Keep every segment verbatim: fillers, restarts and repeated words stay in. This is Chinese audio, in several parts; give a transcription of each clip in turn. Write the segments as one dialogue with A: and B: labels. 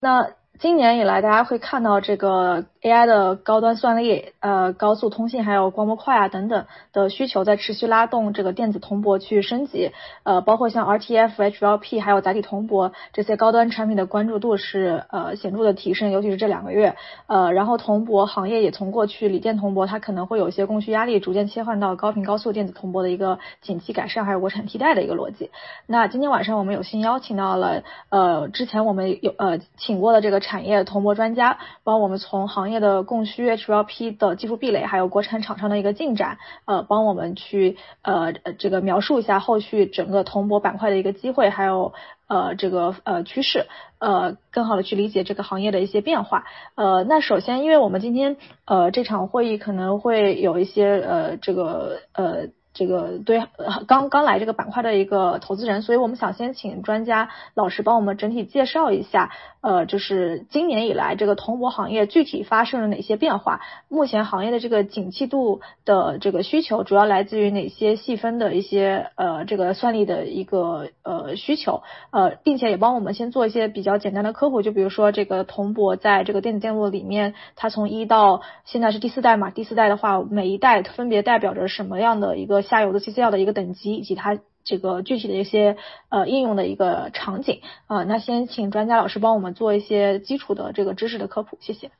A: 那今年以来，大家会看到这个 A I 的高端算力、呃高速通信还有光模块啊等等的需求在持续拉动这个电子铜箔去升级，呃包括像 R T F、H L P 还有载体铜箔这些高端产品的关注度是呃显著的提升，尤其是这两个月，呃然后铜箔行业也从过去锂电铜箔它可能会有一些供需压力，逐渐切换到高频高速电子铜箔的一个景气改善还有国产替代的一个逻辑。那今天晚上我们有幸邀请到了呃之前我们有呃请过的这个产业铜箔专家，帮我们从行业的供需、H L P 的技术壁垒，还有国产厂商的一个进展，呃，帮我们去呃这个描述一下后续整个铜箔板块的一个机会，还有呃这个呃趋势，呃更好的去理解这个行业的一些变化。呃，那首先，因为我们今天呃这场会议可能会有一些呃这个呃。这个对呃刚刚来这个板块的一个投资人，所以我们想先请专家老师帮我们整体介绍一下，呃，就是今年以来这个铜箔行业具体发生了哪些变化？目前行业的这个景气度的这个需求主要来自于哪些细分的一些呃这个算力的一个呃需求？呃，并且也帮我们先做一些比较简单的科普，就比如说这个铜箔在这个电子电路里面，它从一到现在是第四代嘛，第四代的话，每一代分别代表着什么样的一个下游的 C C L 的一个等级，以及它这个具体的一些呃应用的一个场景啊、呃。那先请专家老师帮我们做一些基础的这个知识的科普，谢谢。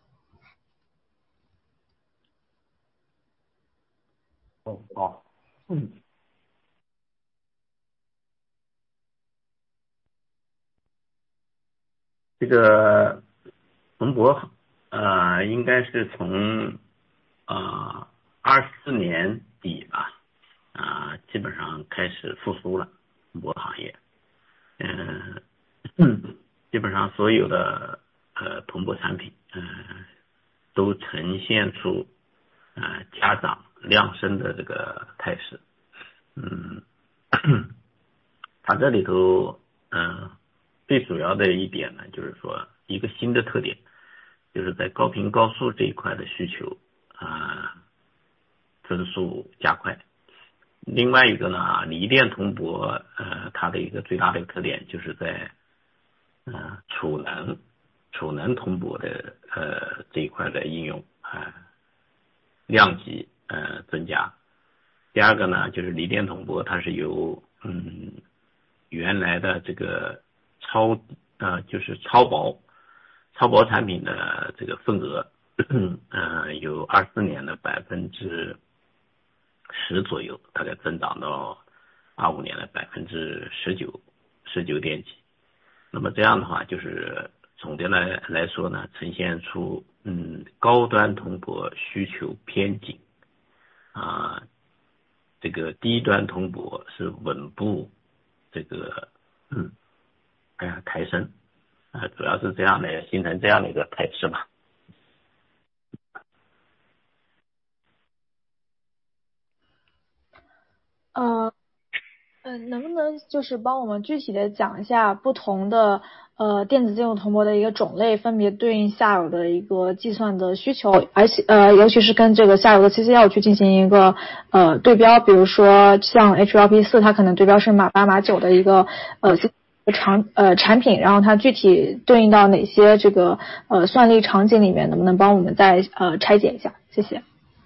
B: 哦，好，嗯，这个铜箔呃，应该是从啊二四年底吧，啊、基本上开始复苏了铜箔行业，嗯、呃，基本上所有的呃铜箔产品，嗯、呃，都呈现出呃家长量升的这个态势，嗯。它这里头，嗯、呃，最主要的一点呢，就是说一个新的特点，就是在高频高速这一块的需求啊、呃，增速加快。另外一个呢，锂电铜箔，呃，它的一个最大的一个特点，就是在呃储能、储能铜箔的呃这一块的应用啊、呃、量级呃增加。第二个呢，就是锂电铜箔，它是由嗯原来的这个超呃就是超薄超薄产品的这个份额，呃有二四年的百分之十左右，大概增长到二五年的百分之十九十九点几。那么这样的话，就是总的来来说呢，呈现出嗯高端铜箔需求偏紧啊。这个低端铜箔是稳步这个嗯哎呀抬升啊、呃，主要是这样的形成这样的一个态势吧。
A: 呃嗯、呃，能不能就是帮我们具体的讲一下不同的呃电子金属铜箔的一个种类，分别对应下游的一个计算的需求，而且呃尤其是跟这个下游的 C C L 去进行一个呃对标，比如说像 H L P 四，它可能对标是马八马九的一个呃长呃产品，然后它具体对应到哪些这个呃算力场景里面，能不能帮我们再呃拆解一下？谢谢。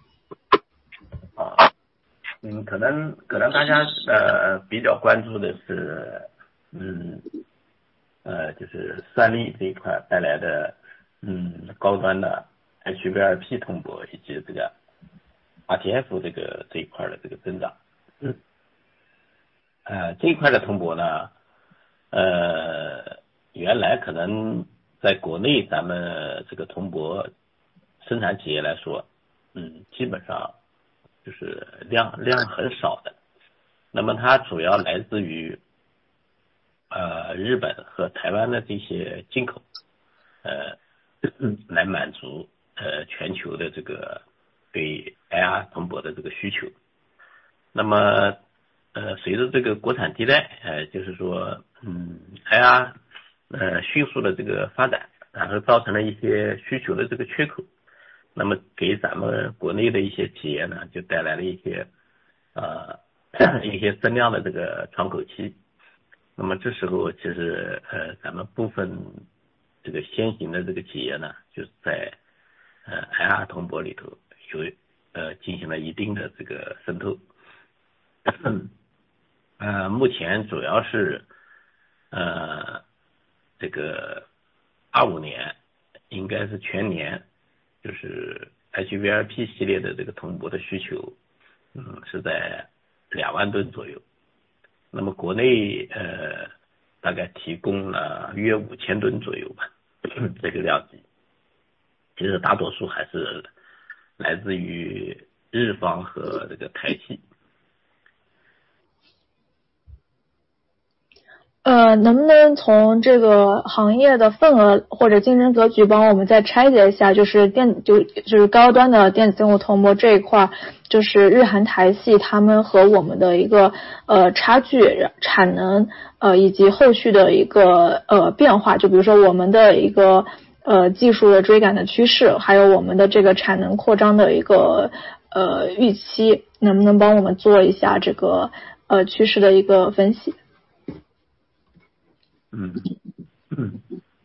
B: 啊，嗯，可能可能大家呃比较关注的是，嗯呃就是算力这一块带来的嗯高端的 H V R P 铜箔以及这个 R T F 这个这一块的这个增长。嗯，呃这一块的铜箔呢，呃原来可能在国内咱们这个铜箔生产企业来说，嗯，基本上就是量量很少的。那么它主要来自于呃日本和台湾的这些进口，呃来满足呃全球的这个对 I R 铜箔的这个需求。那么呃随着这个国产替代，呃就是说嗯 I R 呃迅速的这个发展，然后造成了一些需求的这个缺口。那么给咱们国内的一些企业呢，就带来了一些呃一些增量的这个窗口期。那么这时候其实呃咱们部分这个先行的这个企业呢，就是在呃 I R 铜箔里头有呃进行了一定的这个渗透。呃，目前主要是呃这个二五年应该是全年，就是 H V I P 系列的这个铜箔的需求，嗯，是在两万吨左右。那么国内呃大概提供了约五千吨左右吧，这个量级。其实大多数还是来自于日方和这个台系。
A: 呃，能不能从这个行业的份额或者竞争格局帮我们再拆解一下，就是电就就是高端的电子生物铜箔这一块，就是日韩台系他们和我们的一个呃差距、产能呃以及后续的一个呃变化，就比如说我们的一个呃技术的追赶的趋势，还有我们的这个产能扩张的一个呃预期，能不能帮我们做一下这个呃趋势的一个分析？
B: 嗯嗯，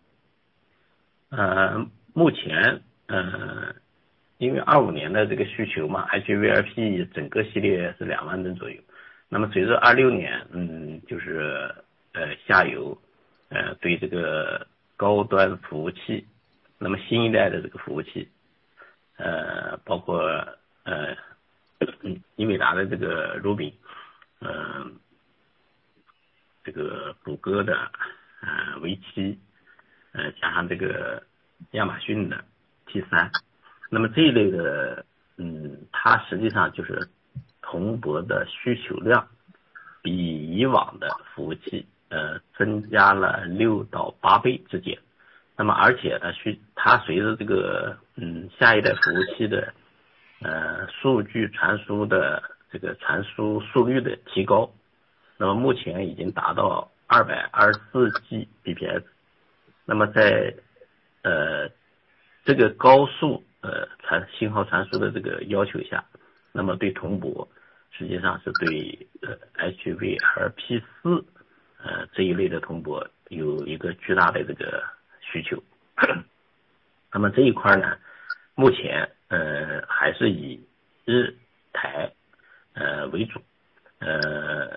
B: 呃，目前呃，因为二五年的这个需求嘛 ，H V I P 整个系列是两万吨左右。那么随着二六年，嗯，就是呃下游呃对这个高端服务器，那么新一代的这个服务器，呃，包括呃英伟达的这个 Ruby， 嗯、呃，这个谷歌的呃为七，呃加上这个亚马逊的 T 三，那么这一类的，嗯，它实际上就是铜箔的需求量比以往的服务器呃增加了六到八倍之间。那么而且呢，需它随着这个嗯下一代服务器的呃数据传输的这个传输速率的提高，那么目前已经达到二百二十四 G B P S。那么在呃这个高速呃传信号传输的这个要求下，那么对铜箔实际上是对呃 H V I P 四呃这一类的铜箔有一个巨大的这个需求。那么这一块呢，目前呃还是以日台呃为主，呃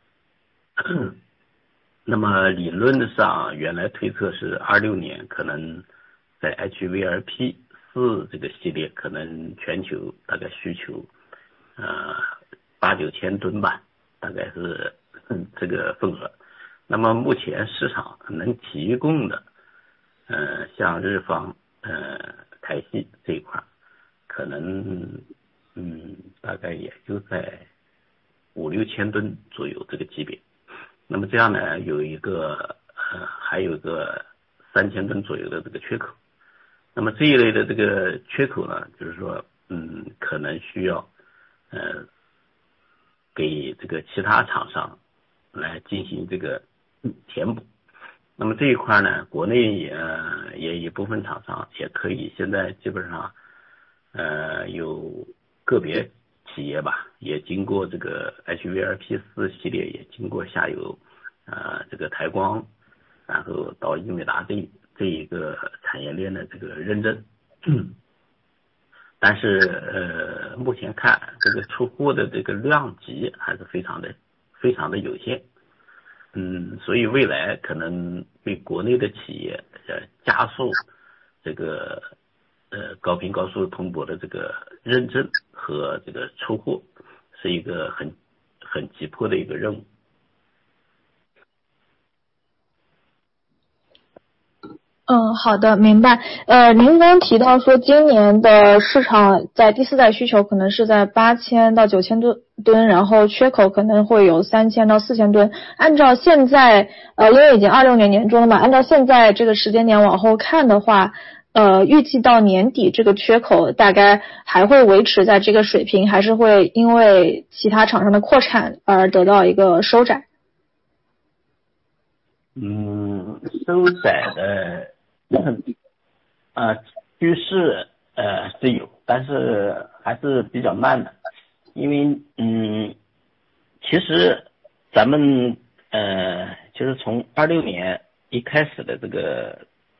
B: 那么理论上原来推测是二六年可能在 H V I P 四这个系列可能全球大概需求呃八九千吨吧，大概是嗯这个份额。那么目前市场能提供的呃像日方呃台系这一块可能嗯大概也就在五六千吨左右这个级别。那么这样呢，有一个呃，还有一个三千吨左右的这个缺口。那么这一类的这个缺口呢，就是说，嗯，可能需要呃，给这个其他厂商来进行这个填补。那么这一块呢，国内也也有部分厂商也可以，现在基本上呃有个别企业吧，也经过这个 H V I P 四系列，也经过下游呃这个台光，然后到英伟达这这一个产业链的这个认证。但是呃目前看这个出货的这个量级还是非常的非常的有限。嗯，所以未来可能对国内的企业呃加速这个呃高频高速铜箔的这个认证和这个出货是一个很很急迫的一个任务。
A: 嗯，好的，明白。呃，您刚提到说今年的市场在第四代需求可能是在八千到九千吨吨，然后缺口可能会有三千到四千吨。按照现在，呃，因为已经二六年年中了嘛，按照现在这个时间点往后看的话，呃，预计到年底这个缺口大概还会维持在这个水平，还是会因为其他厂商的扩产而得到一个收窄？
B: 嗯，收窄的呃趋势呃是有，但是还是比较慢的。因为嗯其实咱们呃就是从二六年一开始的这个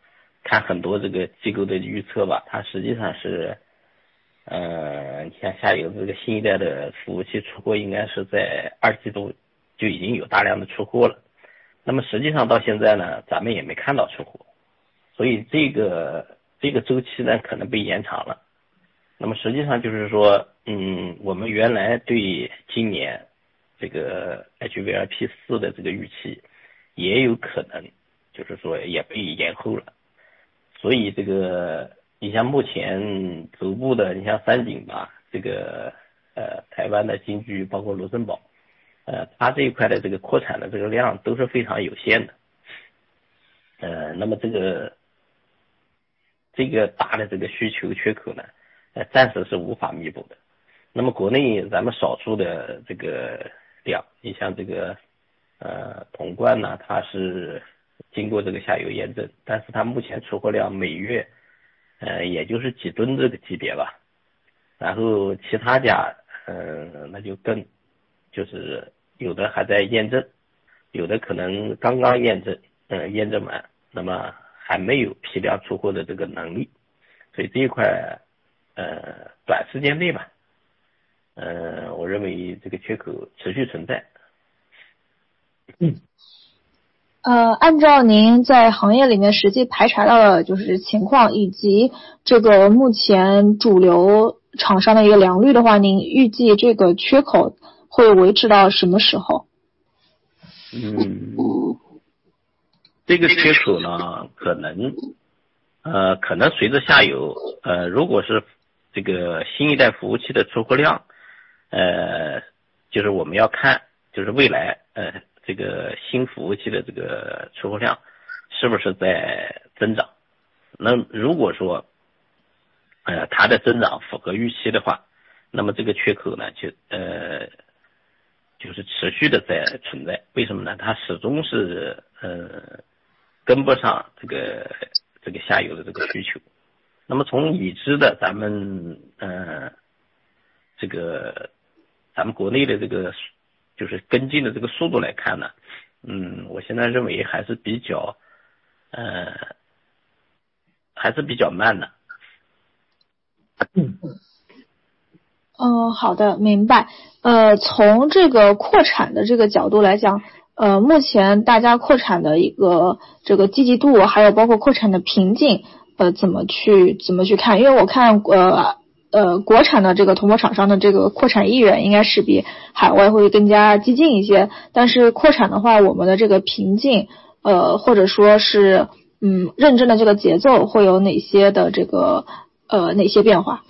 C: 看很多这个机构的预测吧，它实际上是，呃，像下游这个新一代的服务器出货应该是在二季度就已经有大量的出货了。那么实际上到现在呢，咱们也没看到出货，所以这个这个周期呢可能被延长了。那么实际上就是说，嗯，我们原来对今年这个 H V I P 四的这个预期也有可能就是说也被延后了。所以这个你像目前头部的，你像三井吧，这个呃台湾的金居包括卢森堡，呃它这一块的这个扩产的这个量都是非常有限的。呃那么这个这个大的这个需求缺口呢，呃暂时是无法弥补的。那么国内咱们少数的这个量，你像这个呃统冠呢，它是经过这个下游验证，但是它目前出货量每月呃也就是几吨这个级别吧。然后其他家呃那就更就是有的还在验证，有的可能刚刚验证，呃验证完，那么还没有批量出货的这个能力。所以这一块呃短时间内吧，呃，我认为这个缺口持续存在。
A: 嗯，呃，按照您在行业里面实际排查到的就是情况，以及这个目前主流厂商的一个良率的话，您预计这个缺口会维持到什么时候？
C: 嗯，这个缺口呢，可能呃，可能随着下游呃，如果是这个新一代服务器的出货量。呃，就是我们要看，就是未来呃这个新服务器的这个出货量是不是在增长。那如果说呃它的增长符合预期的话，那么这个缺口呢就呃就是持续的在存在。为什么呢？它始终是呃跟不上这个这个下游的这个需求。那么从已知的咱们呃这个咱们国内的这个就是跟进的这个速度来看呢，嗯，我现在认为还是比较呃还是比较慢的。
A: 嗯嗯，好的，明白。呃，从这个扩产的这个角度来讲，呃，目前大家扩产的一个这个积极度，还有包括扩产的瓶颈，呃，怎么去怎么去看？因为我看呃。呃，国产的这个铜箔厂商的这个扩产意愿应该是比海外会更加激进一些，但是扩产的话，我们的这个瓶颈，呃，或者说是嗯认证的这个节奏会有哪些的这个呃哪些变化？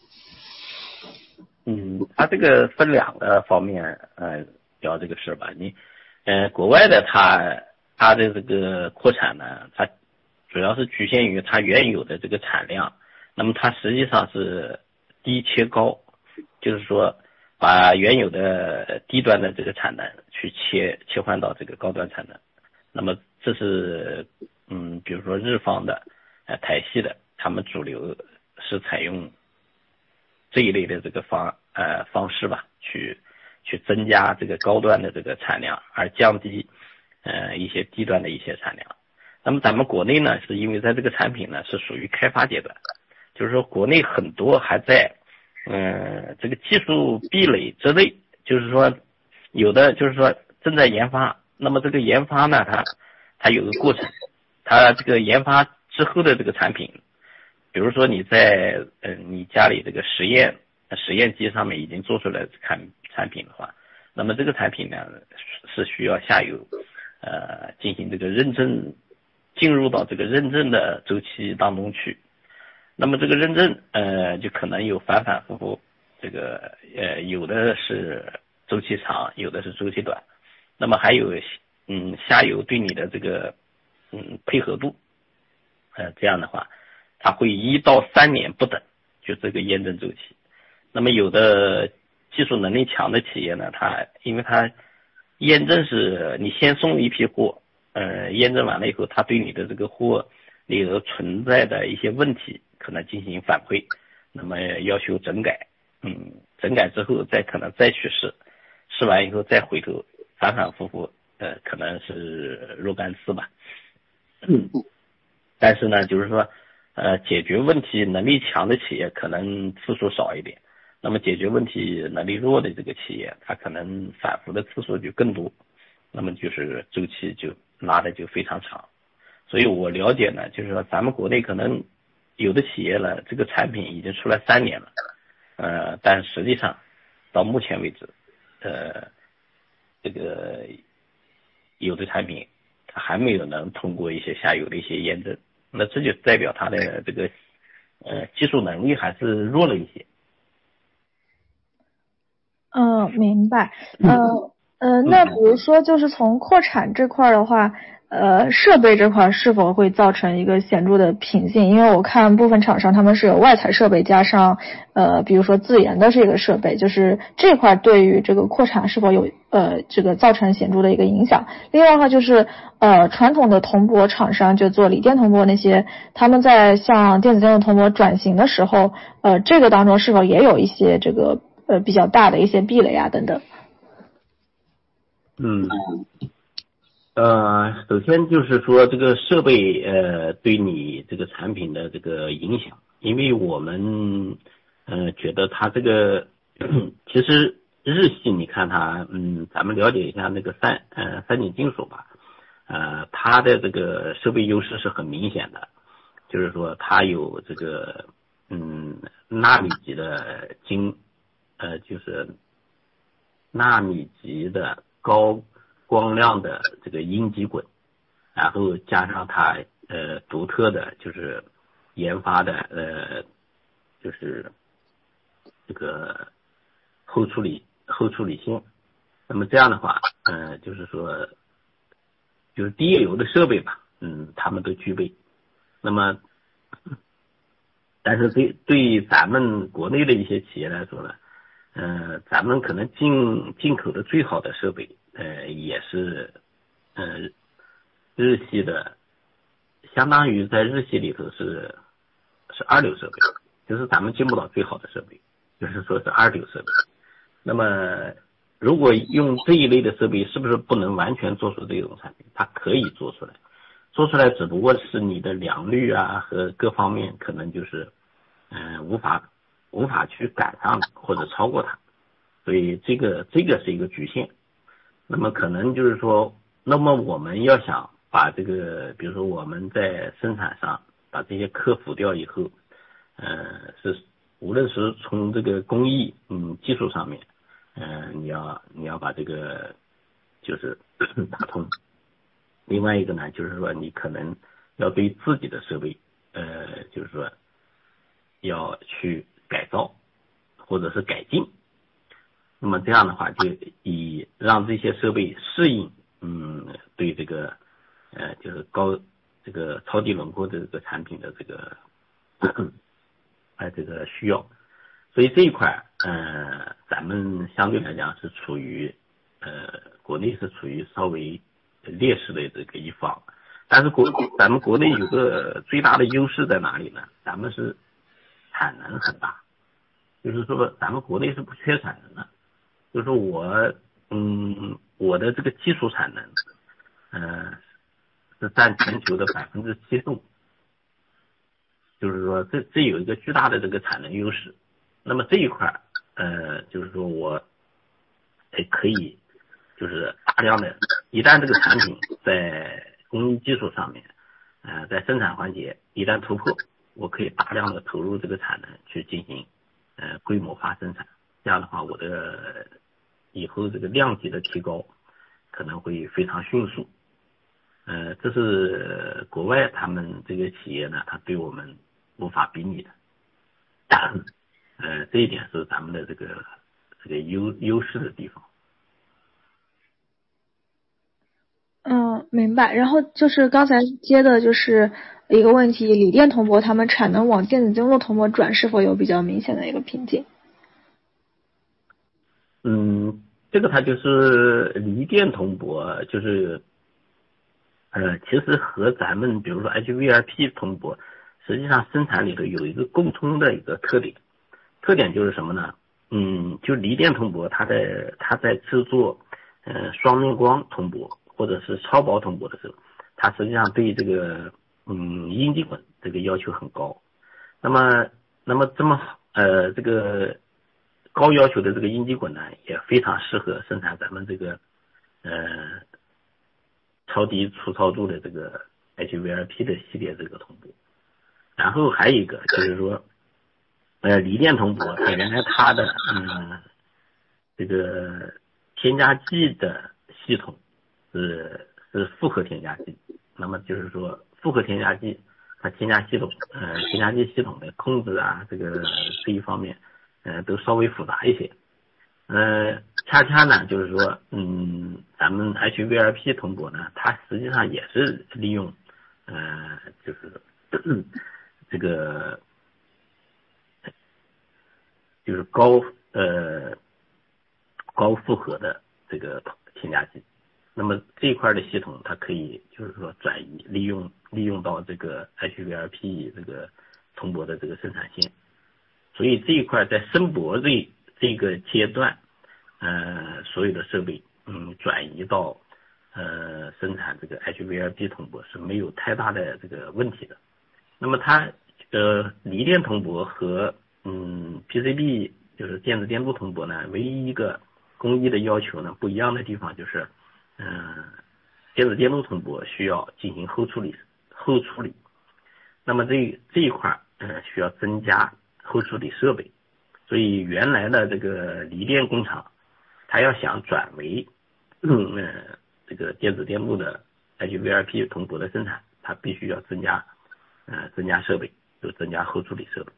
C: 嗯，它这个分两个方面呃聊这个事吧。你呃国外的它它的这个扩产呢，它主要是局限于它原有的这个产量，那么它实际上是低切高，就是说把原有的低端的这个产能去切切换到这个高端产能。那么这是嗯，比如说日方的呃台系的，他们主流是采用这一类的这个方呃方式吧，去去增加这个高端的这个产量，而降低呃一些低端的一些产量。那么咱们国内呢，是因为在这个产品呢是属于开发阶段。就是说国内很多还在嗯、呃、这个技术壁垒之内，就是说有的就是说正在研发，那么这个研发呢它它有个过程，它这个研发之后的这个产品，比如说你在呃你家里这个实验实验机上面已经做出来产产品的话，那么这个产品呢是需要下游呃进行这个认证，进入到这个认证的周期当中去。那么这个认证呃就可能有反反复复，这个呃有的是周期长，有的是周期短。那么还有嗯下游对你的这个嗯配合度，呃这样的话它会一到三年不等，就这个验证周期。那么有的技术能力强的企业呢，它因为它验证是你先送一批货，呃验证完了以后，它对你的这个货里头存在的一些问题可能进行反馈，那么要求整改，嗯，整改之后再可能再去试，试完以后再回头反反复复，呃，可能是若干次吧。嗯， 但是呢，就是说，呃，解决问题能力强的企业可能次数少一点，那么解决问题能力弱的这个企业，它可能反复的次数就更多，那么就是周期就拉的就非常长。所以我了解呢，就是说咱们国内可能有的企业呢，这个产品已经出来三年了，呃，但实际上到目前为止，呃，这个有的产品它还没有能通过一些下游的一些验证。那这就代表它的这个呃技术能力还是弱了一些。
A: 嗯，明白。呃呃，那比如说就是从扩产这块的话，呃，设备这块是否会造成一个显著的瓶颈？因为我看部分厂商他们是有外采设备加上呃，比如说自研的这个设备，就是这块对于这个扩产是否有呃这个造成显著的一个影响？另外的话就是呃，传统的铜箔厂商就做锂电铜箔那些，他们在向电子电路铜箔转型的时候，呃，这个当中是否也有一些这个呃比较大的一些壁垒啊等等？
B: 嗯。呃，首先就是说这个设备呃对你这个产品的这个影响，因为我们呃觉得它这个其实日系你看它嗯，咱们了解一下那个三呃三井金属吧，呃它的这个设备优势是很明显的，就是说它有这个嗯纳米级的晶呃就是纳米级的高光亮的这个阴极滚，然后加上它呃独特的就是研发的呃就是这个后处理后处理线，那么这样的话呃就是说就是低业油的设备吧，嗯他们都具备。那么但是对对咱们国内的一些企业来说呢，呃咱们可能进进口的最好的设备呃也是呃日系的，相当于在日系里头是是二流设备，就是咱们进不到最好的设备，就是说是二流设备。那么如果用这一类的设备，是不是不能完全做出这种产品？它可以做出来，做出来只不过是你的良率啊和各方面可能就是嗯、呃、无法无法去赶上或者超过它，所以这个这个是一个局限。那么可能就是说，那么我们要想把这个，比如说我们在生产上把这些克服掉以后，呃，是无论是从这个工艺嗯技术上面，嗯、呃，你要你要把这个就是打通。另外一个呢，就是说你可能要对自己的设备，呃，就是说要去改造或者是改进。那么这样的话，就以让这些设备适应，嗯，对这个，呃，就是高这个超低轮廓的这个产品的这个，哎，这个需要。所以这一块，呃，咱们相对来讲是处于，呃，国内是处于稍微劣势的这个一方。但是国咱们国内有个最大的优势在哪里呢？咱们是产能很大，就是说咱们国内是不缺产能的。就是说我嗯我的这个技术产能呃是占全球的百分之七十五，就是说这这有一个巨大的这个产能优势。那么这一块呃就是说我也可以就是大量的，一旦这个产品在工艺技术上面呃在生产环节一旦突破，我可以大量的投入这个产能去进行呃规模化生产。这样的话，我的以后这个量级的提高可能会非常迅速。呃，这是国外他们这个企业呢，他对我们无法比拟的。呃，这一点是咱们的这个这个优优势的地方。
A: 嗯，明白。然后就是刚才接的就是一个问题，锂电铜箔他们产能往电子晶露铜箔转是否有比较明显的一个瓶颈？
B: 嗯，这个它就是锂电铜箔，就是呃，其实和咱们比如说 H V I P 铜箔，实际上生产里头有一个共通的一个特点，特点就是什么呢？嗯，就锂电铜箔，它在它在制作呃双面光铜箔或者是超薄铜箔的时候，它实际上对这个嗯阴极滚这个要求很高。那么那么这么呃这个高要求的这个阴极滚呢，也非常适合生产咱们这个呃超低粗糙度的这个 H V R P 的系列这个铜箔。然后还有一个就是说呃锂电铜箔，它原来它的嗯这个添加剂的系统是是复合添加剂。那么就是说复合添加剂它添加系统呃添加剂系统的控制啊，这个这一方面呃都稍微复杂一些。呃恰恰呢就是说嗯咱们 H V R P 铜箔呢，它实际上也是利用呃就是这个就是高呃高复合的这个添加剂。那么这一块的系统它可以就是说转移利用利用到这个 H V R P 这个铜箔的这个生产线。所以这一块在申博这这个阶段呃所有的设备嗯转移到呃生产这个 H V R P 铜箔是没有太大的这个问题的。那么它呃锂电铜箔和嗯 P C B 就是电子电路铜箔呢，唯一一个工艺的要求呢不一样的地方就是嗯、呃、电子电路铜箔需要进行后处理后处理。那么这这一块呃需要增加后处理设备。所以原来的这个锂电工厂它要想转为嗯呃这个电子电路的 H V R P 铜箔的生产，它必须要增加呃增加设备，就增加后处理设备。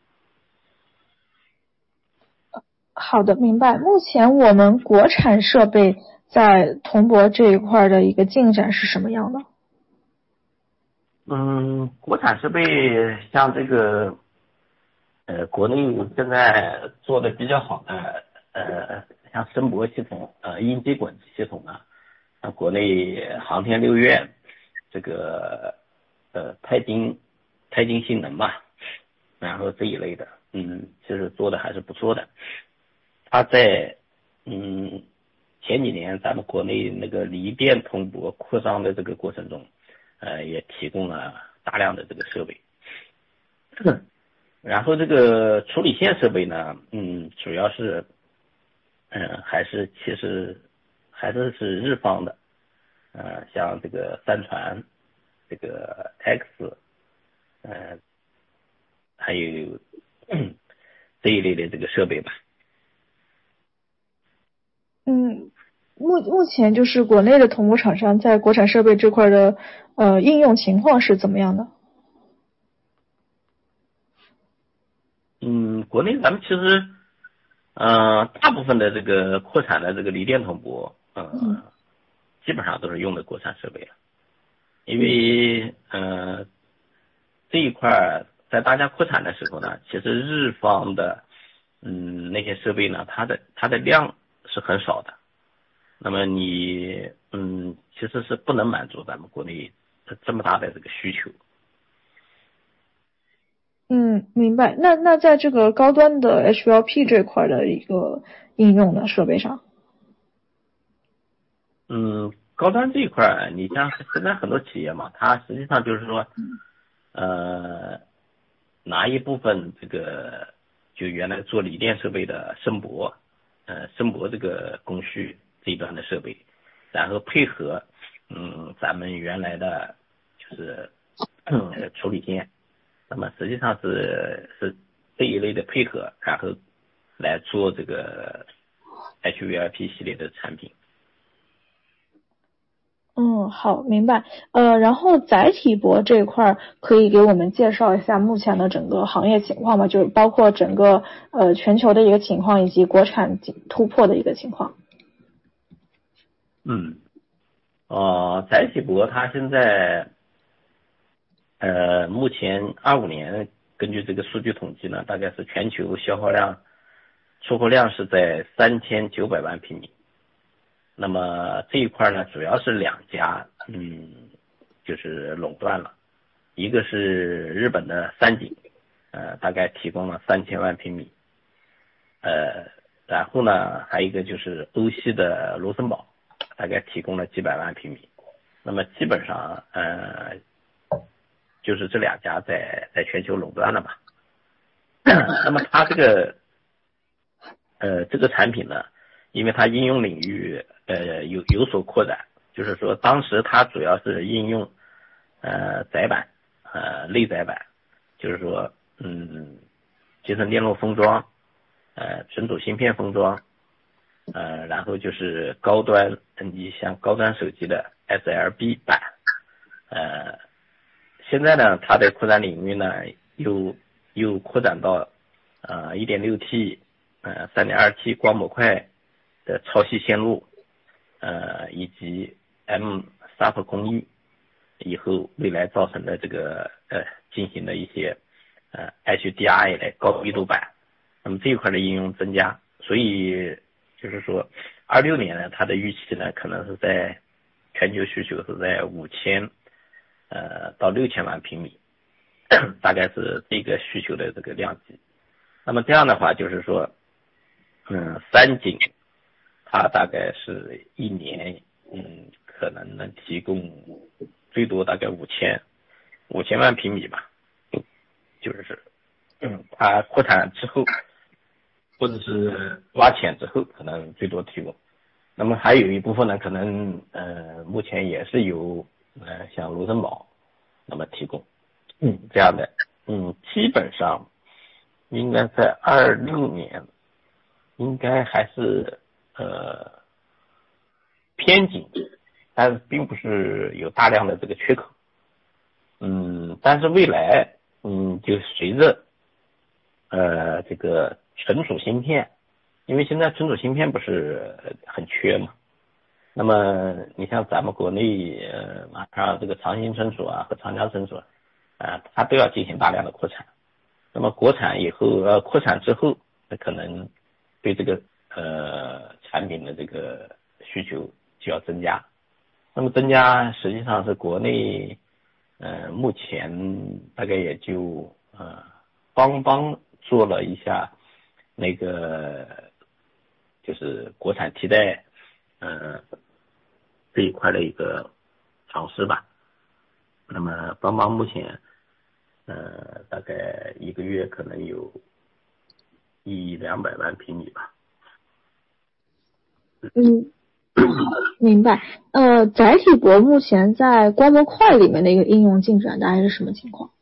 A: 好的，明白。目前我们国产设备在铜箔这一块的一个进展是什么样的？
C: 嗯，国产设备像这个呃国内现在做的比较好的呃像申博系统呃阴极滚系统啊，像国内航天六院这个呃钛金钛金性能吧，然后这一类的嗯其实做的还是不错的。它在嗯前几年咱们国内那个锂电铜箔扩张的这个过程中呃也提供了大量的这个设备。然后这个处理线设备呢嗯主要是嗯还是其实还是是日方的呃像这个三传这个 X 呃还有这一类的这个设备吧。
A: 嗯，目目前就是国内的铜箔厂商在国产设备这块的呃应用情况是怎么样的？
C: 嗯，国内咱们其实呃大部分的这个扩产的这个锂电铜箔呃、嗯、基本上都是用的国产设备了。因为呃这一块在大家扩产的时候呢，其实日方的嗯那些设备呢，它的它的量是很少的。那么你嗯其实是不能满足咱们国内这么大的这个需求。
A: 嗯，明白。那那在这个高端的 H V R P 这块的一个应用的设备上，
C: 嗯，高端这一块，你像现在很多企业嘛，它实际上就是说，呃，拿一部分这个就原来做锂电设备的申博，呃，申博这个工序这一端的设备，然后配合嗯咱们原来的就是嗯处理线。那么实际上是是这一类的配合，然后来做这个 H V R P 系列的产品。
A: 嗯，好，明白。呃，然后载体箔这一块可以给我们介绍一下目前的整个行业情况吗？就是包括整个呃全球的一个情况以及国产突破的一个情况。
C: 嗯，呃，载体箔它现在呃，目前二五年根据这个数据统计呢，大概是全球消耗量出货量是在三千九百万平米。那么这一块呢，主要是两家嗯，就是垄断了，一个是日本的三井，呃，大概提供了三千万平米，呃，然后呢，还有一个就是欧系的卢森堡，大概提供了几百万平米。那么基本上呃。 就是这两家在在全球垄断了吧。那么它这个呃这个产品呢，因为它应用领域呃有有所扩展，就是说当时它主要是应用呃载板呃内载板，就是说嗯集成电路封装，呃存储芯片封装，呃然后就是高端你像高端手机的 S L B 板，呃现在呢它的扩展领域呢又又扩展到呃 一点六 T 呃 三点二 T 光模块的超细线路，呃以及 M S A P 工艺以后未来造成的这个呃进行的一些呃 H D R I 的高密度板，那么这一块的应用增加，所以就是说二六年呢它的预期呢可能是在全球需求是在五千呃到六千万平米，大概是这个需求的这个量级。那么这样的话就是说嗯三井它大概是一年嗯可能能提供最多大概五千五千万平米吧，就是嗯它扩产之后或者是挖潜之后可能最多提供。那么还有一部分呢可能呃目前也是由呃像卢森堡那么提供嗯这样的嗯基本上应该在二六年应该还是呃偏紧，但是并不是有大量的这个缺口。嗯，但是未来嗯就随着呃这个存储芯片，因为现在存储芯片不是很缺嘛，那么你像咱们国内呃马上这个长兴存储啊和长江存储啊、呃，它都要进行大量的扩产。那么国产以后呃扩产之后，那可能对这个呃产品的这个需求就要增加。那么增加实际上是国内呃目前大概也就呃邦邦做了一下那个就是国产替代呃这一块的一个尝试吧。那么邦邦目前呃大概一个月可能有一两百万平米吧。
A: 嗯，好，明白。呃，载体博目前在光模块里面的一个应用进展大概是什么情况？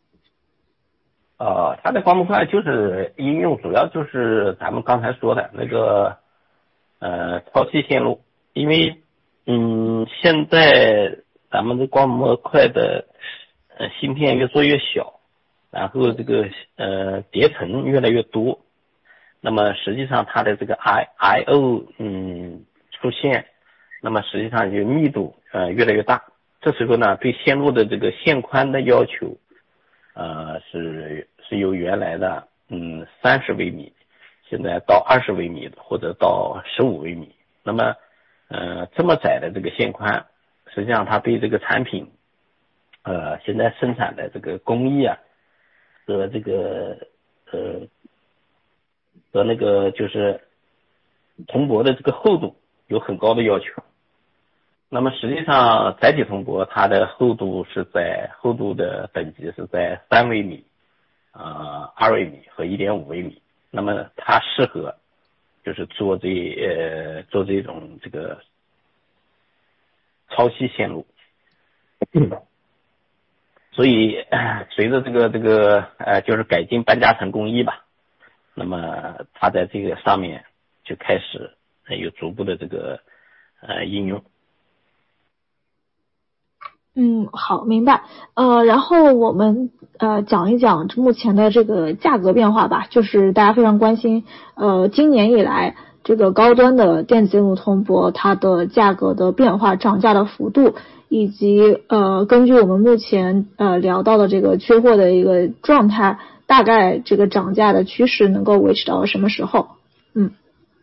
C: 呃，它的光模块就是应用主要就是咱们刚才说的那个呃超细线路，因为嗯现在咱们的光模块的呃芯片越做越小，然后这个呃叠层越来越多，那么实际上它的这个 I I O 嗯出现，那么实际上就密度呃越来越大，这时候呢对线路的这个线宽的要求呃是是由原来的嗯三十微米，现在到二十微米或者到十五微米。那么呃这么窄的这个线宽，实际上它对这个产品呃现在生产的这个工艺啊和这个呃和那个就是铜箔的这个厚度有很高的要求。那么实际上载体铜箔它的厚度是在厚度的等级是在三微米呃二微米和一点五微米，那么它适合就是做这呃做这种这个超细线路。所以随着这个这个呃就是改进半加层工艺吧，那么它在这个上面就开始有逐步的这个呃应用。
A: 嗯，好，明白。呃，然后我们呃讲一讲目前的这个价格变化吧，就是大家非常关心，呃，今年以来这个高端的电子电路铜箔它的价格的变化、涨价的幅度，以及呃根据我们目前呃聊到的这个缺货的一个状态，大概这个涨价的趋势能够维持到什么时候？嗯。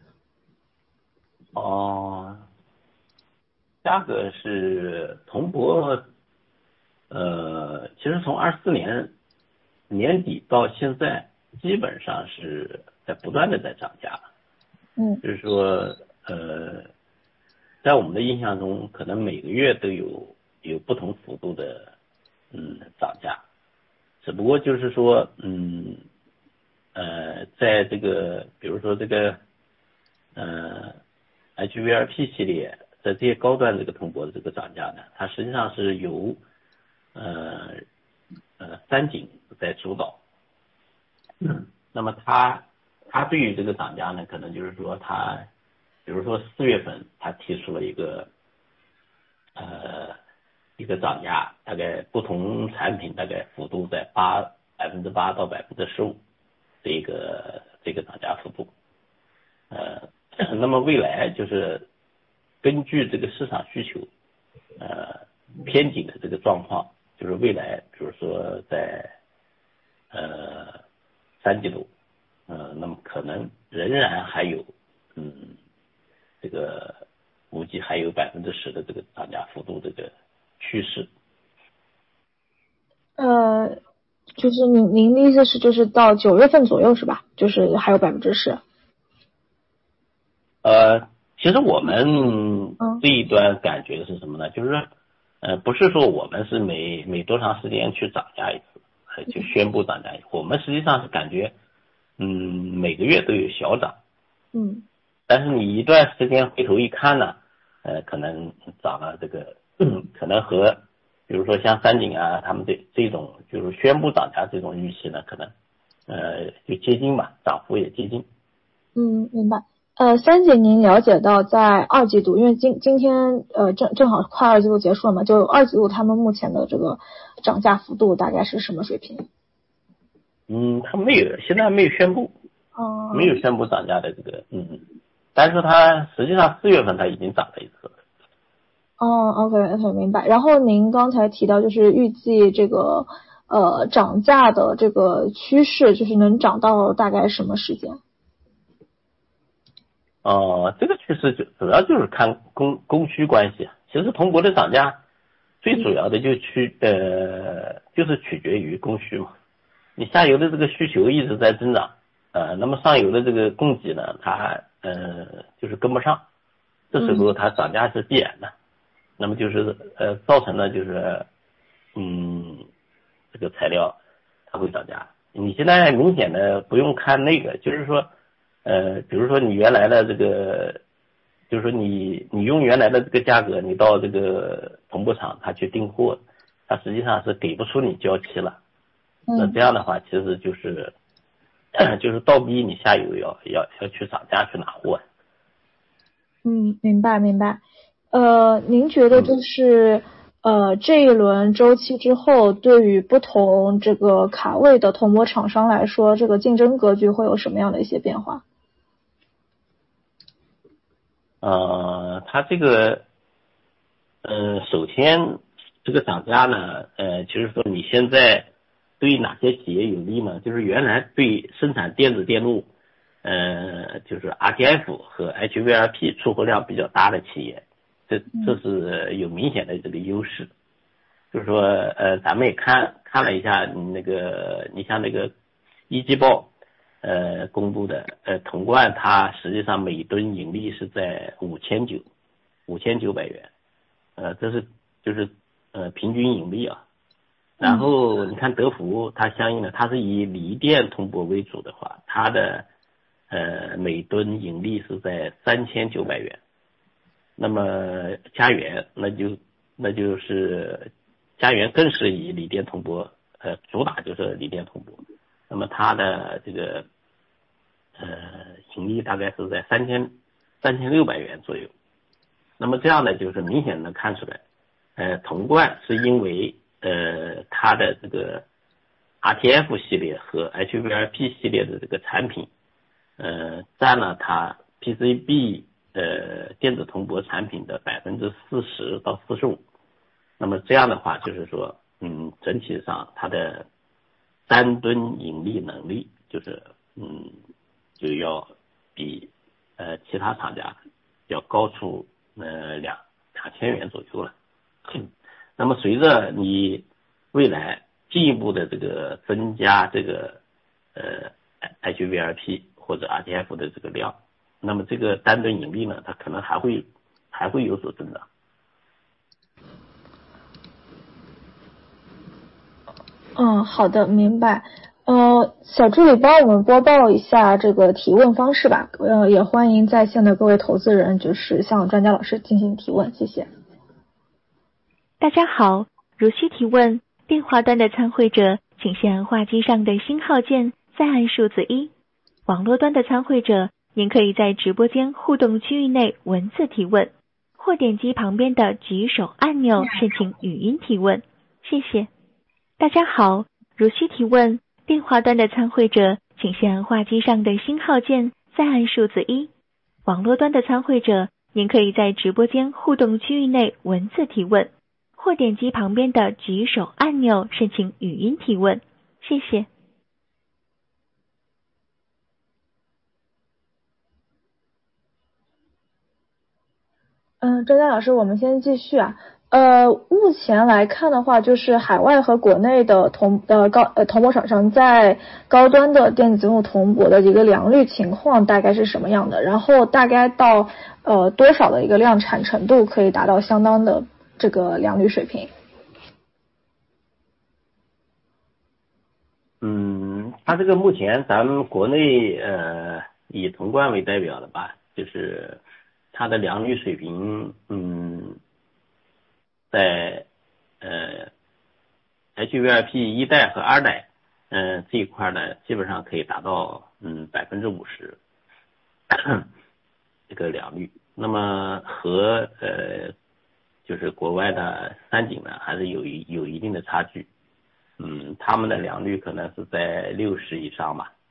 C: 哦，价格是铜箔，呃，其实从二四年年底到现在，基本上是在不断的在涨价。
A: 嗯，
C: 就是说，呃，在我们的印象中，可能每个月都有有不同幅度的嗯涨价，只不过就是说嗯呃在这个比如说这个呃 H V R P 系列在这些高端这个铜箔的这个涨价呢，它实际上是由呃呃三井在主导。嗯，那么它它对于这个涨价呢，可能就是说它比如说四月份它提出了一个呃一个涨价，大概不同产品大概幅度在八百分之八到百分之十五这个这个涨价幅度。呃，那么未来就是根据这个市场需求，呃偏紧的这个状况，就是未来比如说在呃三季度，呃那么可能仍然还有嗯这个估计还有百分之十的这个涨价幅度这个趋势。
A: 呃，就是您您的意思是就是到九月份左右是吧？就是还有百分之十。
C: 呃，其实我们
A: 嗯
C: 这一端感觉是什么呢？就是呃，不是说我们是每每多长时间去涨价一次，呃就宣布涨价一次。我们实际上是感觉，嗯，每个月都有小涨。
A: 嗯。
C: 但是你一段时间回头一看呢，呃，可能涨了这个，嗯、可能和比如说像三井啊，他们这这种就是宣布涨价这种预期呢，可能呃就接近吧，涨幅也接近。
A: 嗯，明白。呃，三姐，您了解到在二季度，因为今今天呃正正好快二季度结束了嘛，就二季度他们目前的这个涨价幅度大概是什么水平？
C: 嗯，他没有，现在还没有宣布，
A: 哦、
C: 没有宣布涨价的这个，嗯嗯，但是它实际上四月份它已经涨了一次了。
A: 哦，OK OK，明白。然后您刚才提到就是预计这个呃涨价的这个趋势，就是能涨到大概什么时间？
C: 哦、呃，这个趋势就主要就是看供供需关系。其实铜箔的涨价最主要的就取呃就是取决于供需嘛。你下游的这个需求一直在增长，呃，那么上游的这个供给呢，它呃就是跟不上，这时候它涨价是必然的。那么就是呃造成了就是嗯这个材料它会涨价。你现在明显的不用看那个，就是说呃比如说你原来的这个，就是说你你用原来的这个价格，你到这个铜箔厂它去订货，它实际上是给不出你交期了。那这样的话，其实就是就是倒逼你下游要要要去涨价去拿货。
A: 嗯，明白明白。呃，您觉得就是呃这一轮周期之后，对于不同这个卡位的铜箔厂商来说，这个竞争格局会有什么样的一些变化？
C: 呃，它这个，呃，首先这个涨价呢，呃，就是说你现在对哪些企业有利呢？就是原来对生产电子电路，呃，就是 R T F 和 H V R P 出货量比较大的企业，这这是有明显的这个优势。就是说，呃，咱们也看看了一下那个，你像那个一季报，呃，公布的，呃，铜罐它实际上每吨盈利是在五千九，五千九百元，呃，这是就是呃平均盈利啊。然后你看德孚，它相应的它是以锂电铜箔为主的话，它的呃每吨盈利是在三千九百元。那么嘉源那就那就是嘉源更是以锂电铜箔，呃，主打就是锂电铜箔。那么它的这个呃盈利大概是在三千三千六百元左右。那么这样呢，就是明显的看出来，呃，铜罐是因为呃它的这个 R T F 系列和 H V R P 系列的这个产品，呃，占了它 P C B 呃电子铜箔产品的百分之四十到四十五。那么这样的话，就是说，嗯，整体上它的单吨盈利能力，就是嗯，就要比呃其他厂家要高出呃两两千元左右了。那么随着你未来进一步的这个增加这个呃 H V R P 或者 R T F 的这个量，那么这个单吨盈利呢，它可能还会还会有所增长。
A: 嗯，好的，明白。呃，小助理帮我们播报一下这个提问方式吧。呃，也欢迎在线的各位投资人就是向专家老师进行提问，谢谢。
D: 大家好，如需提问，电话端的参会者请先按话机上的星号键，再按数字一。网络端的参会者，您可以在直播间互动区域内文字提问，或点击旁边的举手按钮申请语音提问。谢谢。大家好，如需提问，电话端的参会者请先按话机上的星号键，再按数字一。网络端的参会者，您可以在直播间互动区域内文字提问，或点击旁边的举手按钮申请语音提问。谢谢。
A: 嗯，专家老师，我们先继续啊。呃，目前来看的话，就是海外和国内的同呃高呃铜箔厂商在高端的电子用铜箔的一个良率情况大概是什么样的？然后大概到呃多少的一个量产程度可以达到相当的这个良率水平？
C: 嗯，它这个目前咱们国内呃以铜罐为代表的吧，就是它的良率水平，嗯，在呃 H V I P 一代和二代，嗯、呃、这一块呢，基本上可以达到嗯百分之五十这个良率。那么和呃就是国外的三井呢，还是有一有一定的差距。嗯，他们的良率可能是在六十以上吧。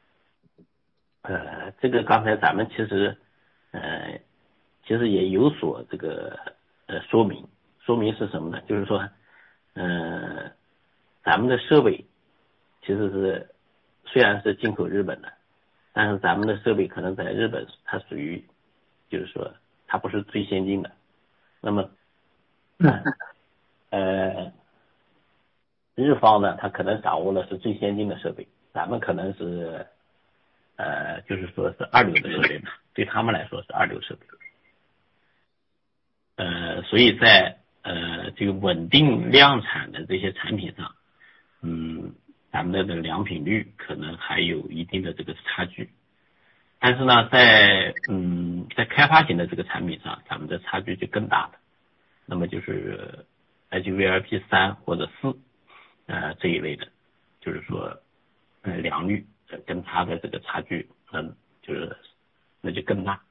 C: 呃，这个刚才咱们其实呃其实也有所这个呃说明，说明是什么呢？就是说，呃，咱们的设备其实是虽然是进口日本的，但是咱们的设备可能在日本它属于就是说它不是最先进的。那么，呃，日方呢，它可能掌握的是最先进的设备，咱们可能是呃就是说是二流的设备嘛，对他们来说是二流设备。呃，所以在呃这个稳定量产的这些产品上，嗯，咱们的这个良品率可能还有一定的这个差距。但是呢，在嗯在开发型的这个产品上，咱们的差距就更大了。那么就是 H V I P 三或者四呃这一类的，就是说呃良率跟它的这个差距，嗯，就是那就更大。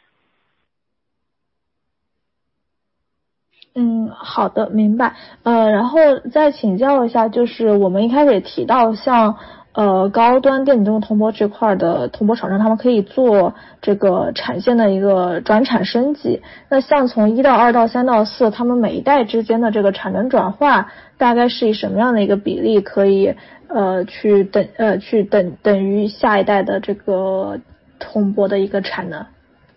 A: 嗯，好的，明白。呃，然后再请教一下，就是我们一开始也提到像呃高端电子用铜箔这块的铜箔厂商，他们可以做这个产线的一个转产升级。那像从一到二到三到四，他们每一代之间的这个产能转化，大概是以什么样的一个比例可以呃去等呃去等等于下一代的这个铜箔的一个产能？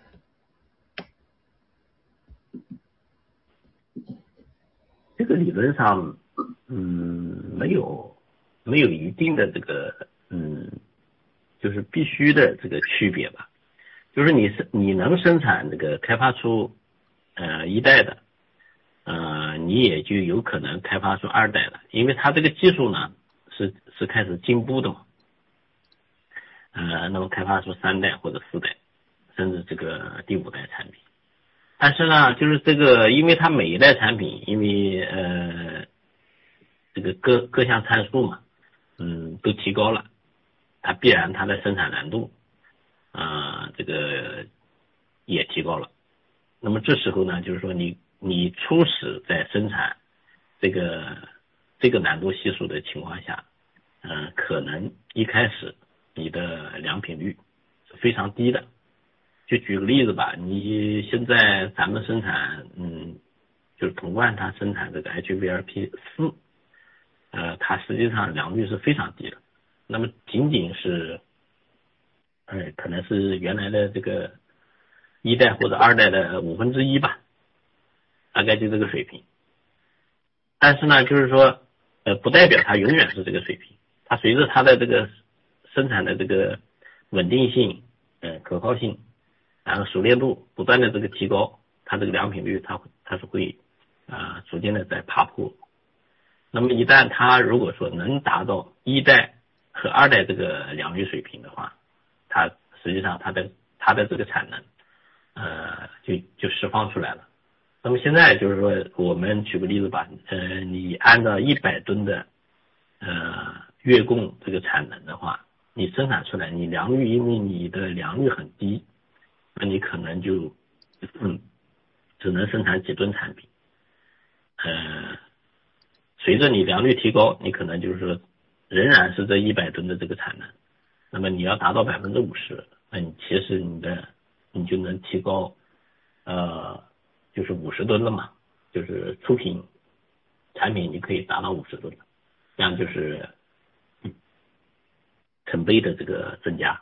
C: 这个理论上，嗯，没有没有一定的这个，嗯，就是必须的这个区别吧。就是你是你能生产这个开发出呃一代的，呃，你也就有可能开发出二代的，因为它这个技术呢是是开始进步的嘛。呃，那么开发出三代或者四代，甚至这个第五代产品。但是呢，就是这个，因为它每一代产品，因为呃，这个各各项参数嘛，嗯，都提高了，它必然它的生产难度，啊、呃，这个也提高了。那么这时候呢，就是说你你初始在生产这个这个难度系数的情况下，嗯、呃，可能一开始你的良品率是非常低的。就举个例子吧，你现在咱们生产，嗯，就是铜罐它生产这个 H V I P 四，呃，它实际上良率是非常低的。那么仅仅是，呃，可能是原来的这个一代或者二代的五分之一吧，大概就这个水平。但是呢，就是说，呃，不代表它永远是这个水平，它随着它的这个生产的这个稳定性，呃，可靠性。然后熟练度不断的这个提高，它这个良品率它它是会啊、呃、逐渐的在爬坡。 那么一旦它如果说能达到一代和二代这个良率水平的话，它实际上它的它的这个产能呃就就释放出来了。那么现在就是说，我们举个例子吧，呃，你按照一百吨的呃月供这个产能的话，你生产出来，你良率因为你的良率很低，那你可能就嗯只能生产几吨产品。呃，随着你良率提高，你可能就是说仍然是这一百吨的这个产能，那么你要达到百分之五十，那你其实你的你就能提高呃。就是五十吨了嘛，就是出品产品你可以达到五十吨了，这样就是嗯成倍的这个增加。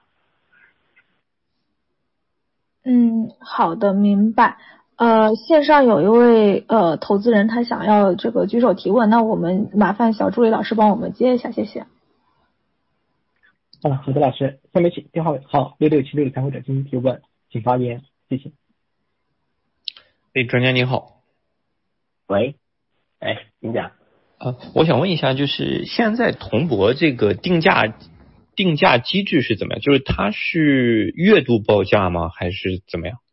A: 嗯，好的，明白。呃，线上有一位呃投资人，他想要这个举手提问，那我们麻烦小助理老师帮我们接一下，谢谢。
E: 啊，好的，老师，下面请电话尾号六六七六的参会者进行提问，请发言，谢谢。
F: 哎，专家您好。
C: 喂，哎，您讲。
F: 啊，我想问一下，就是现在铜箔这个定价定价机制是怎么样？就是它是月度报价吗？还是怎么样？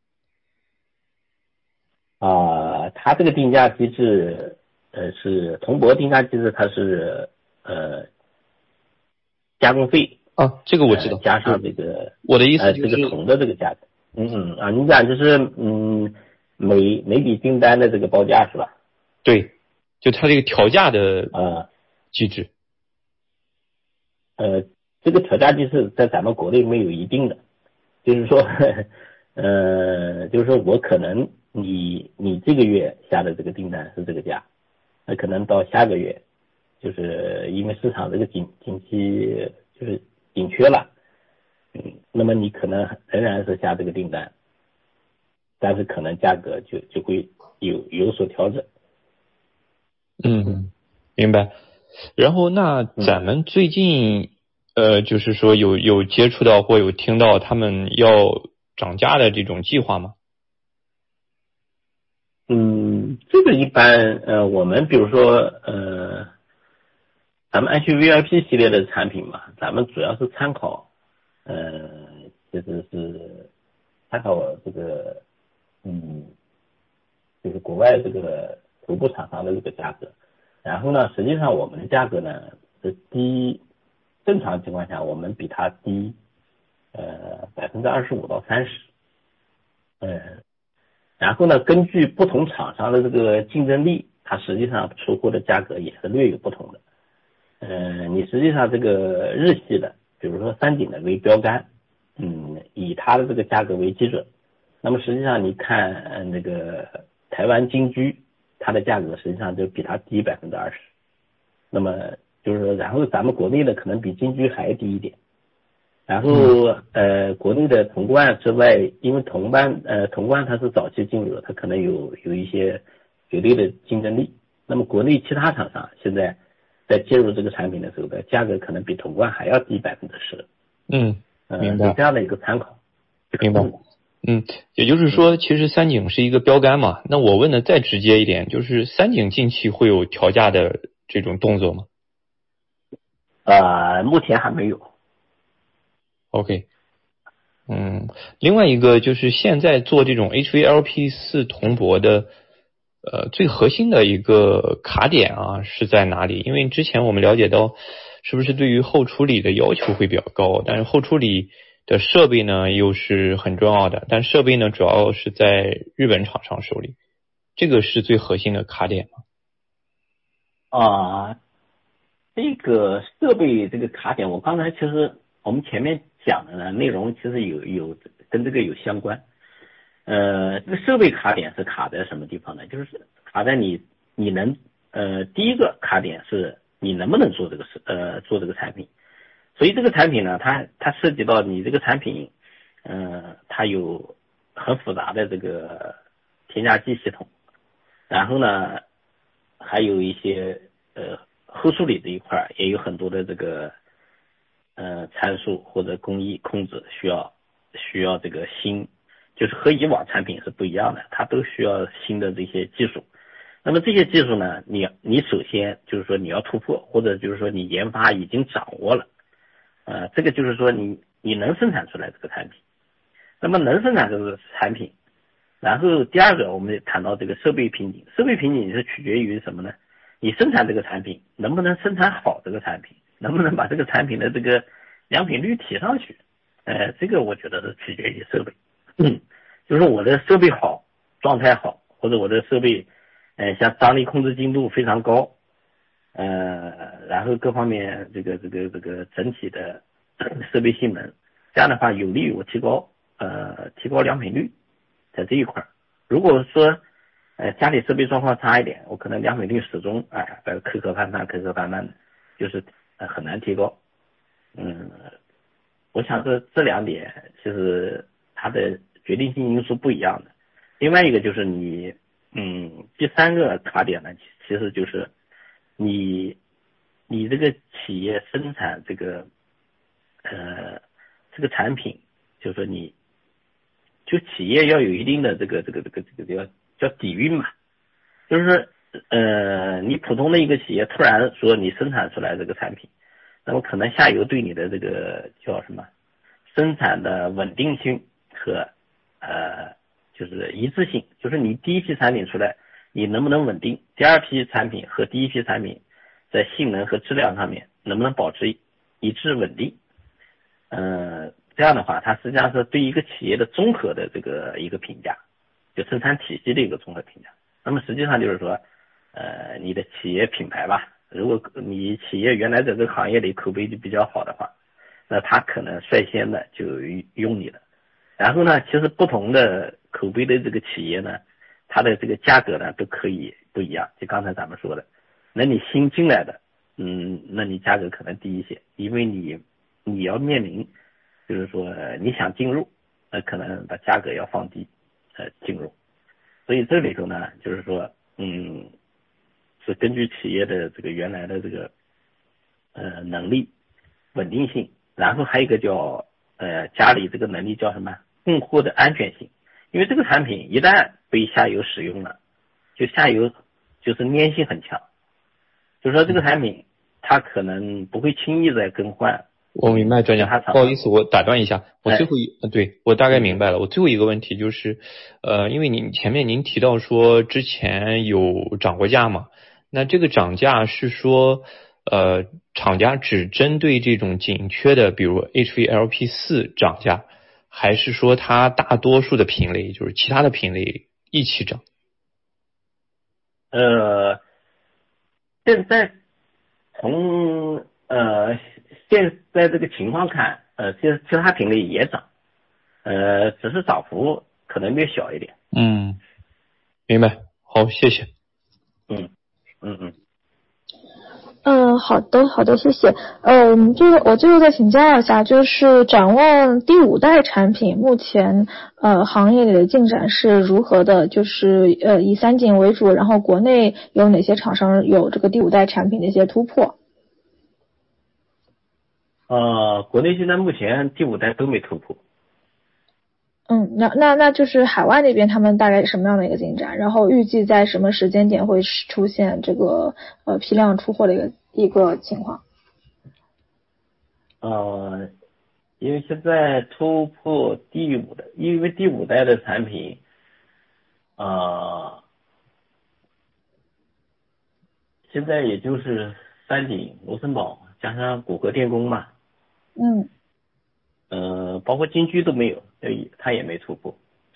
C: 啊、呃，它这个定价机制，呃，是铜箔定价机制，它是呃加工费
F: 啊，这个我知道，
C: 呃、加上这个
F: 我的意思就是、
C: 呃、这个铜的这个价格。嗯嗯啊，你讲就是嗯每每笔订单的这个报价是吧？
F: 对，就它这个调价的
C: 呃
F: 机制。
C: 呃，这个调价机制在咱们国内没有一定的，就是说，呵呵呃，就是说我可能你你这个月下的这个订单是这个价，那可能到下个月，就是因为市场这个景景气就是紧缺了，嗯，那么你可能仍然是下这个订单，但是可能价格就就会有有所调整。
F: 嗯，明白。然后那咱们最近、嗯、呃，就是说有有接触到或有听到他们要涨价的这种计划吗？
C: 嗯，这个一般呃，我们比如说呃，咱们 H V I P 系列的产品嘛，咱们主要是参考呃，其实是参考这个嗯，就是国外这个头部厂商的这个价格。然后呢，实际上我们的价格呢是低，正常情况下我们比它低呃百分之二十五到三十，呃，然后呢，根据不同厂商的这个竞争力，它实际上出货的价格也是略有不同的。呃，你实际上这个日系的，比如说三井的为标杆，嗯，以它的这个价格为基准，那么实际上你看呃那个台湾金居。它的价格实际上就比它低百分之二十，那么就是说，然后咱们国内的可能比金居还低一点，然后呃，国内的潼关之外，因为潼关呃潼关它是早期进入的，它可能有有一些绝对的竞争力。那么国内其他厂商现在在介入这个产品的时候的价格可能比潼关还要低百分之十。
F: 嗯，明白。
C: 有这样的一个参考。
F: 明白。嗯，也就是说，其实三井是一个标杆嘛。那我问的再直接一点，就是三井近期会有调价的这种动作吗？
C: 呃，目前还没有。
F: OK。嗯，另外一个就是现在做这种 H V L P 四 铜箔的，呃，最核心的一个卡点啊是在哪里？因为之前我们了解到，是不是对于后处理的要求会比较高？但是后处理的设备呢又是很重要的，但设备呢主要是在日本厂商手里，这个是最核心的卡点吗？
C: 啊、呃，这个设备这个卡点，我刚才其实我们前面讲的呢内容其实有有跟这个有相关。呃，这个设备卡点是卡在什么地方呢？就是卡在你你能呃第一个卡点是你能不能做这个呃做这个产品。所以这个产品呢，它它涉及到你这个产品，呃，它有很复杂的这个添加剂系统，然后呢，还有一些呃后处理这一块也有很多的这个呃参数或者工艺控制需要需要这个新，就是和以往产品是不一样的，它都需要新的这些技术。 那么这些技术呢，你你首先就是说你要突破，或者就是说你研发已经掌握了，呃，这个就是说你你能生产出来这个产品。那么能生产这个产品，然后第二个我们谈到这个设备瓶颈，设备瓶颈是取决于什么呢？你生产这个产品能不能生产好这个产品，能不能把这个产品的这个良品率提上去，呃，这个我觉得是取决于设备。嗯，就是我的设备好，状态好，或者我的设备，呃，像张力控制精度非常高，呃，然后各方面这个这个这个整体的设备性能，这样的话有利于我提高呃提高良品率，在这一块。如果说呃家里设备状况差一点，我可能良品率始终哎呃磕磕绊绊磕磕绊绊的，就是呃很难提高。嗯，我想这这两点其实它的决定性因素不一样的。另外一个就是你嗯第三个卡点呢，其实就是你你这个企业生产这个呃这个产品，就是说你就企业要有一定的这个这个这个这个叫叫底蕴嘛，就是说呃你普通的一个企业突然说你生产出来这个产品，那么可能下游对你的这个叫什么生产的稳定性和呃就是一致性，就是你第一批产品出来你能不能稳定，第二批产品和第一批产品在性能和质量上面能不能保持一致稳定，呃这样的话它实际上是对一个企业的综合的这个一个评价，就生产体系的一个综合评价。那么实际上就是说呃你的企业品牌吧，如果你企业原来在这个行业里口碑就比较好的话，那他可能率先的就用你了。然后呢，其实不同的口碑的这个企业呢，它的这个价格呢都可以不一样，就刚才咱们说的，那你新进来的嗯那你价格可能低一些，因为你你要面临就是说你想进入，那可能把价格要放低呃进入。所以这里头呢就是说嗯是根据企业的这个原来的这个呃能力稳定性，然后还有一个叫呃家里这个能力叫什么供货的安全性，因为这个产品一旦被下游使用了，就下游就是粘性很强，就是说这个产品它可能不会轻易的更换。
F: 我明白，专家，不好意思，我打断一下，我最后一、哎、对我大概明白了。我最后一个问题就是，呃，因为您前面您提到说之前有涨过价嘛，那这个涨价是说，呃，厂家只针对这种紧缺的，比如 H V L P 四 涨价，还是说它大多数的品类，就是其他的品类一起涨？
C: 呃，现在从呃现在这个情况看，呃，其实其他品类也涨，呃，只是涨幅可能略小一点。
F: 嗯，明白。好，谢谢。
C: 嗯嗯嗯。
A: 嗯，好的，好的，谢谢。嗯，这个我最后再请教一下，就是展望第五代产品，目前呃行业里的进展是如何的？就是呃以三井为主，然后国内有哪些厂商有这个第五代产品的一些突破？
C: 呃，国内现在目前第五代都没突破。
A: 嗯，那那那就是海外那边他们大概什么样的一个进展？然后预计在什么时间点会出现这个呃批量出货的一个一个情况？
C: 呃，因为现在突破第五代，因为第五代的产品，呃，现在也就是三井、罗森堡加上谷歌电工嘛。
A: 嗯。
C: 呃，包括金居都没有，它也没突破。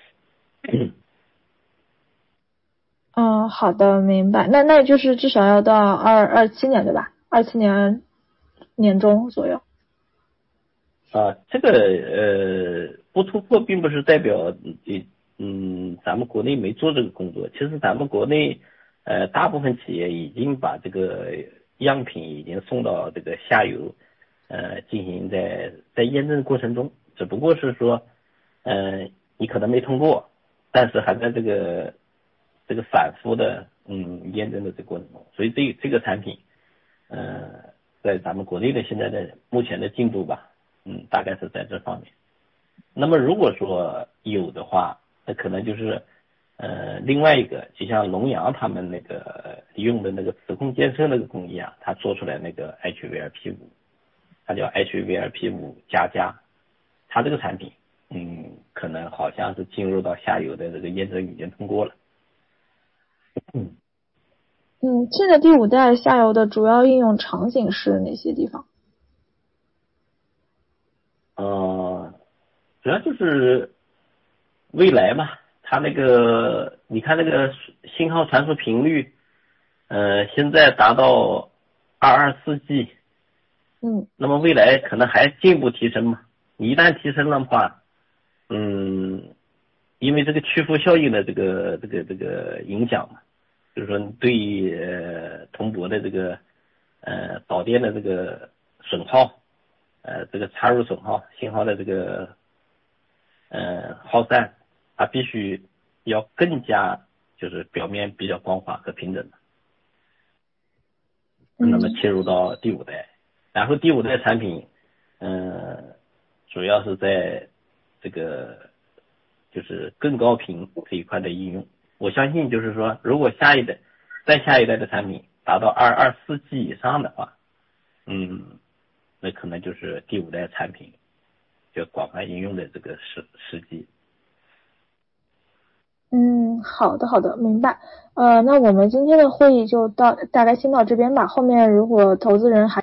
A: 嗯，好的，明白。那那就是至少要到二二七年对吧？二七年年中左右。
C: 啊，这个呃不突破，并不是代表嗯咱们国内没做这个工作。其实咱们国内呃大部分企业已经把这个样品已经送到这个下游，呃进行在在验证过程中，只不过是说呃你可能没通过，但是还在这个这个反复的嗯验证的这个过程中，所以这这个产品呃在咱们国内的现在的目前的进度吧。嗯，大概是在这方面。那么如果说有的话，那可能就是呃，另外一个就像龙阳他们那个用的那个磁控监测那个工艺啊，他做出来那个 H V L P 五，它叫 H V L P 五加加，它这个产品，嗯，可能好像是进入到下游的这个验证已经通过了。嗯。
A: 嗯，现在第五代下游的主要应用场景是哪些地方？
C: 呃，主要就是未来嘛，它那个你看那个信号传输频率，呃，现在达到二二四 G，
A: 嗯，
C: 那么未来可能还进一步提升嘛。你一旦提升的话，嗯，因为这个屈服效应的这个这个这个影响嘛，就是说对呃铜箔的这个呃导电的这个损耗，呃这个插入损耗信号的这个呃耗散，它必须要更加就是表面比较光滑和平整的。那么切入到第五代，然后第五代产品，呃，主要是在这个就是更高频这一块的应用。我相信就是说，如果下一代再下一代的产品达到二二四 G 以上的话，嗯，那可能就是第五代产品就广泛应用的这个时时机。
A: 嗯，好的好的，明白。呃，那我们今天的会议就到大概先到这边吧。后面如果投资人还